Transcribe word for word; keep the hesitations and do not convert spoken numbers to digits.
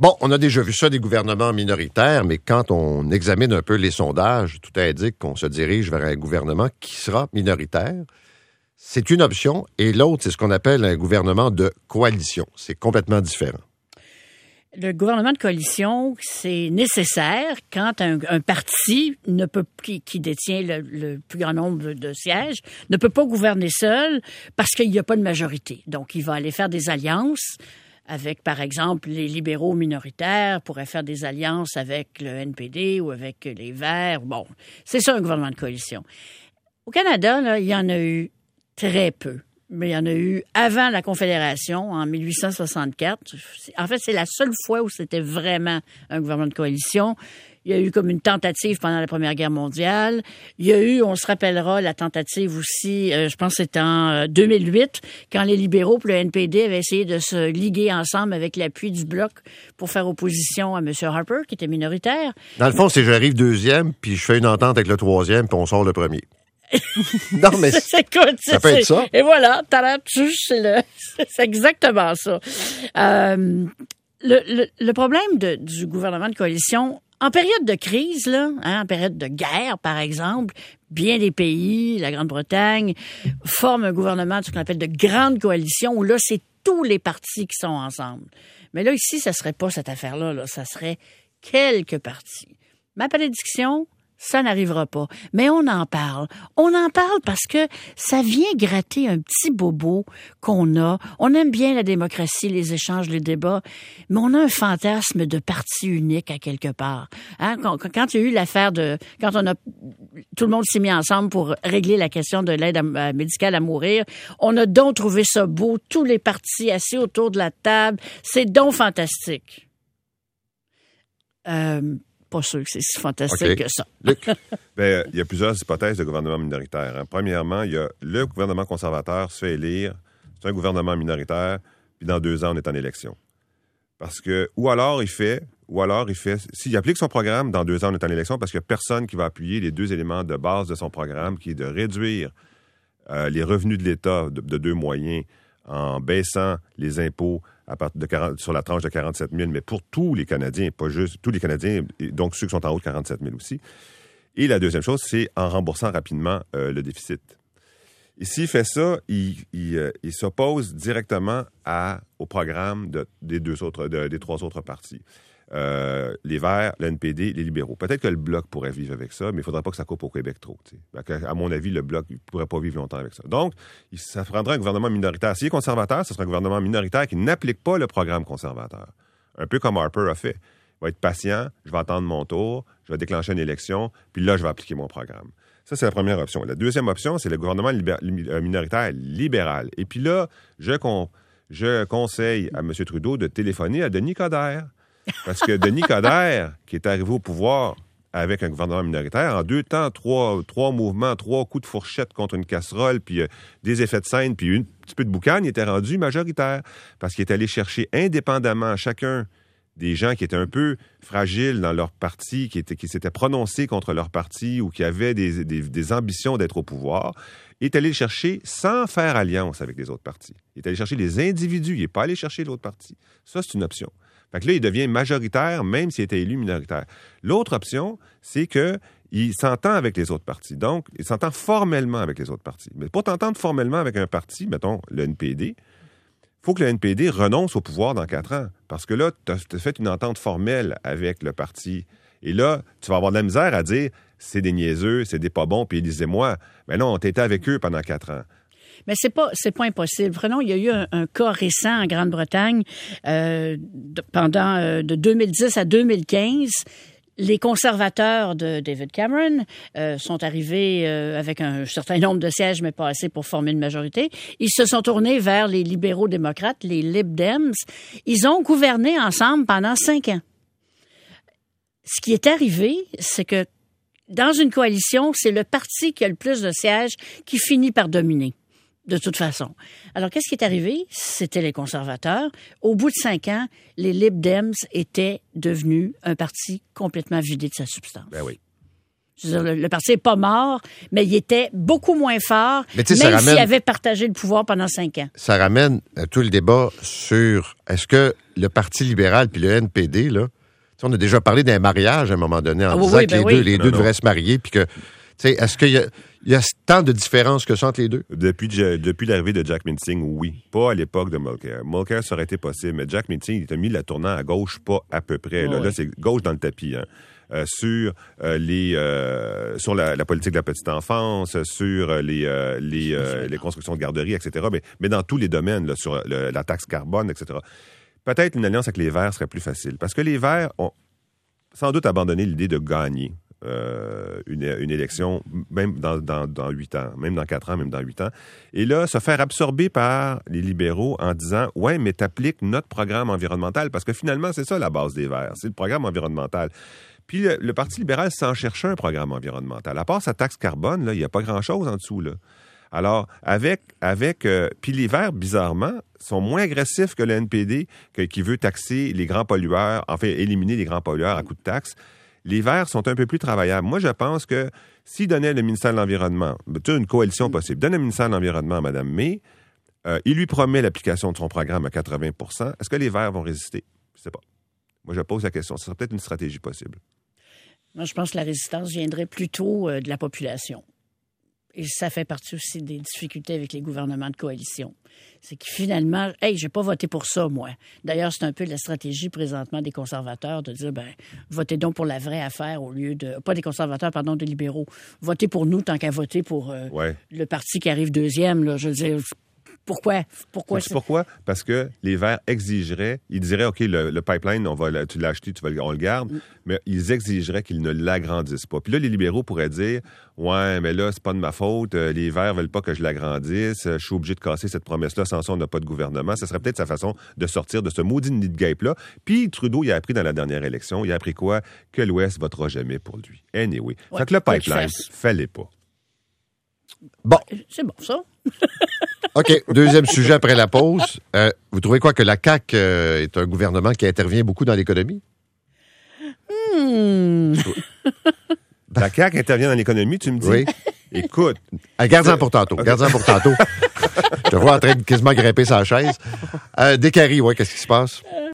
Bon, on a déjà vu ça des gouvernements minoritaires, mais quand on examine un peu les sondages, tout indique qu'on se dirige vers un gouvernement qui sera minoritaire. C'est une option, et l'autre, c'est ce qu'on appelle un gouvernement de coalition. C'est complètement différent. Le gouvernement de coalition, c'est nécessaire quand un, un parti ne peut, qui, qui détient le, le plus grand nombre de, de sièges ne peut pas gouverner seul parce qu'il n'y a pas de majorité. Donc, il va aller faire des alliances avec, par exemple, les libéraux minoritaires, pourrait faire des alliances avec le N P D ou avec les Verts. Bon, c'est ça un gouvernement de coalition. Au Canada, là, il y en a eu très peu. Mais il y en a eu avant la Confédération, en mille huit cent soixante-quatre. En fait, c'est la seule fois où c'était vraiment un gouvernement de coalition. Il y a eu comme une tentative pendant la Première Guerre mondiale. Il y a eu, on se rappellera, la tentative aussi, euh, je pense que c'était en euh, deux mille huit, quand les libéraux et le N P D avaient essayé de se liguer ensemble avec l'appui du Bloc pour faire opposition à M. Harper, qui était minoritaire. Dans le fond, c'est j'arrive deuxième, puis je fais une entente avec le troisième, puis on sort le premier. Non, mais c'est, écoute, ça peut être ça. Et voilà, c'est, le, c'est exactement ça. Euh, le, le, le problème de, du gouvernement de coalition, en période de crise, là, hein, en période de guerre, par exemple, bien des pays, la Grande-Bretagne, forment un gouvernement, ce qu'on appelle de grande coalition, où là, c'est tous les partis qui sont ensemble. Mais là, ici, ça serait pas cette affaire-là, là, ça serait quelques partis. Ma prédiction, ça n'arrivera pas. Mais on en parle. On en parle parce que ça vient gratter un petit bobo qu'on a. On aime bien la démocratie, les échanges, les débats, mais on a un fantasme de parti unique à quelque part. Hein? Quand, quand il y a eu l'affaire de... Quand on a... Tout le monde s'est mis ensemble pour régler la question de l'aide à, à médicale à mourir, on a donc trouvé ça beau, tous les partis assis autour de la table. C'est donc fantastique. Euh... Pas sûr que c'est si fantastique okay. que ça. Luc? Bien, il y a plusieurs hypothèses de gouvernement minoritaire. Hein. Premièrement, il y a le gouvernement conservateur se fait élire, c'est un gouvernement minoritaire, puis dans deux ans, on est en élection. Parce que, ou alors il fait, ou alors il fait, s'il applique son programme, dans deux ans, on est en élection, parce qu'il n'y a personne qui va appuyer les deux éléments de base de son programme, qui est de réduire euh, les revenus de l'État de, de deux moyens en baissant les impôts à partir de quarante, sur la tranche de quarante-sept mille, mais pour tous les Canadiens, pas juste tous les Canadiens, donc ceux qui sont en haut de quarante-sept mille aussi. Et la deuxième chose, c'est en remboursant rapidement euh, le déficit. Et s'il fait ça, il, il, euh, il s'oppose directement à, au programme de, des, deux autres, de, des trois autres partis. Euh, les Verts, le N P D, les libéraux. Peut-être que le Bloc pourrait vivre avec ça, mais il ne faudrait pas que ça coupe au Québec trop. T'sais. À mon avis, le Bloc ne pourrait pas vivre longtemps avec ça. Donc, il, ça prendrait un gouvernement minoritaire. S'il est conservateur, ce sera un gouvernement minoritaire qui n'applique pas le programme conservateur. Un peu comme Harper a fait. Il va être patient, je vais attendre mon tour, je vais déclencher une élection, puis là, je vais appliquer mon programme. Ça, c'est la première option. La deuxième option, c'est le gouvernement libé- minoritaire libéral. Et puis là, je, con- je conseille à M. Trudeau de téléphoner à Denis Coderre. Parce que Denis Coderre, qui est arrivé au pouvoir avec un gouvernement minoritaire, en deux temps, trois, trois mouvements, trois coups de fourchette contre une casserole, puis euh, des effets de scène, puis un petit peu de boucan, il était rendu majoritaire. Parce qu'il est allé chercher indépendamment chacun des gens qui étaient un peu fragiles dans leur parti, qui, étaient, qui s'étaient prononcés contre leur parti ou qui avaient des, des, des ambitions d'être au pouvoir, il est allé le chercher sans faire alliance avec les autres partis. Il est allé chercher les individus, il n'est pas allé chercher l'autre parti. Ça, c'est une option. Fait que là, il devient majoritaire, même s'il était élu minoritaire. L'autre option, c'est qu'il s'entend avec les autres partis. Donc, il s'entend formellement avec les autres partis. Mais pour t'entendre formellement avec un parti, mettons le N P D, il faut que le N P D renonce au pouvoir dans quatre ans. Parce que là, tu as fait une entente formelle avec le parti. Et là, tu vas avoir de la misère à dire c'est des niaiseux, c'est des pas bons, puis élisez-moi. Mais non, tu étais avec eux pendant quatre ans. Mais c'est pas c'est pas impossible. Prenons, il y a eu un, un cas récent en Grande-Bretagne euh, de, pendant euh, de deux mille dix à deux mille quinze. Les conservateurs de David Cameron euh, sont arrivés euh, avec un certain nombre de sièges, mais pas assez pour former une majorité. Ils se sont tournés vers les libéraux-démocrates, les Lib Dems. Ils ont gouverné ensemble pendant cinq ans. Ce qui est arrivé, c'est que dans une coalition, c'est le parti qui a le plus de sièges qui finit par dominer. De toute façon. Alors, qu'est-ce qui est arrivé? C'était les conservateurs. Au bout de cinq ans, les Lib Dems étaient devenus un parti complètement vidé de sa substance. Ben oui. Je veux dire, le, le parti n'est pas mort, mais il était beaucoup moins fort, mais même ramène, s'il avait partagé le pouvoir pendant cinq ans. Ça ramène à tout le débat sur est-ce que le Parti libéral puis le N P D, là, on a déjà parlé d'un mariage à un moment donné en ah, disant oui, que ben les oui. deux, les deux devraient se marier, puis que, tu sais, est-ce qu'il y a, il y a tant de différences que ça entre les deux? Depuis, depuis l'arrivée de Jack Mincing, oui. Pas à l'époque de Mulcair. Mulcair, ça aurait été possible, mais Jack Mincing, il a mis la tournant à gauche, pas à peu près. Là, oui. là c'est gauche dans le tapis, hein. Euh, sur euh, les euh, sur la, la politique de la petite enfance, sur euh, les euh, les, euh, les constructions de garderies, et cetera. Mais, mais dans tous les domaines, là, sur le, la taxe carbone, et cetera. Peut-être une alliance avec les Verts serait plus facile. Parce que les Verts ont sans doute abandonné l'idée de gagner euh, une, une élection, même dans, dans, dans huit ans, même dans quatre ans, même dans huit ans. Et là, se faire absorber par les libéraux en disant « Ouais, mais t'appliques notre programme environnemental. » Parce que finalement, c'est ça la base des Verts, c'est le programme environnemental. Puis le, le Parti libéral s'en cherchait un programme environnemental. À part sa taxe carbone, là, il n'y a pas grand-chose en dessous, là. Alors, avec... avec euh, puis les Verts, bizarrement, sont moins agressifs que le N P D, que, qui veut taxer les grands pollueurs, en fait, éliminer les grands pollueurs à coup de taxes. Les Verts sont un peu plus travaillables. Moi, je pense que s'ils donnaient le ministère de l'Environnement, tu as une coalition possible, donne le ministère de l'Environnement à Mme May, euh, il lui promet l'application de son programme à quatre-vingts pour cent. Est-ce que les Verts vont résister? Je ne sais pas. Moi, je pose la question. Ce serait peut-être une stratégie possible. Moi, je pense que la résistance viendrait plutôt euh, de la population. Et ça fait partie aussi des difficultés avec les gouvernements de coalition. C'est que finalement, « Hey, j'ai pas voté pour ça, moi. » D'ailleurs, c'est un peu la stratégie présentement des conservateurs de dire, ben, votez donc pour la vraie affaire au lieu de... Pas des conservateurs, pardon, des libéraux. Votez pour nous tant qu'à voter pour euh, ouais. le parti qui arrive deuxième, là. Je veux dire... Pourquoi? Pourquoi? C'est pourquoi? Parce que les Verts exigeraient, ils diraient, OK, le, le pipeline, on va, tu l'as acheté, tu vas, on le garde, mm. mais ils exigeraient qu'ils ne l'agrandissent pas. Puis là, les libéraux pourraient dire, ouais, mais là, c'est pas de ma faute, les Verts veulent pas que je l'agrandisse, je suis obligé de casser cette promesse-là, sans ça, on n'a pas de gouvernement. Ça serait peut-être sa façon de sortir de ce maudit nid de guêpe-là. Puis Trudeau, il a appris dans la dernière élection, il a appris quoi? Que l'Ouest votera jamais pour lui. Anyway. Ouais, fait que le pipeline, fallait pas. Bon. C'est bon, ça. OK. Deuxième sujet après la pause. Euh, vous trouvez quoi que la C A Q euh, est un gouvernement qui intervient beaucoup dans l'économie? Hmm. La C A Q intervient dans l'économie, tu me dis? Oui. Écoute. Ah, garde-en pour tantôt. Okay. Garde-en pour tantôt. Je te vois en train de quasiment grimper sa chaise. Euh, Décarie, ouais, qu'est-ce qui se passe?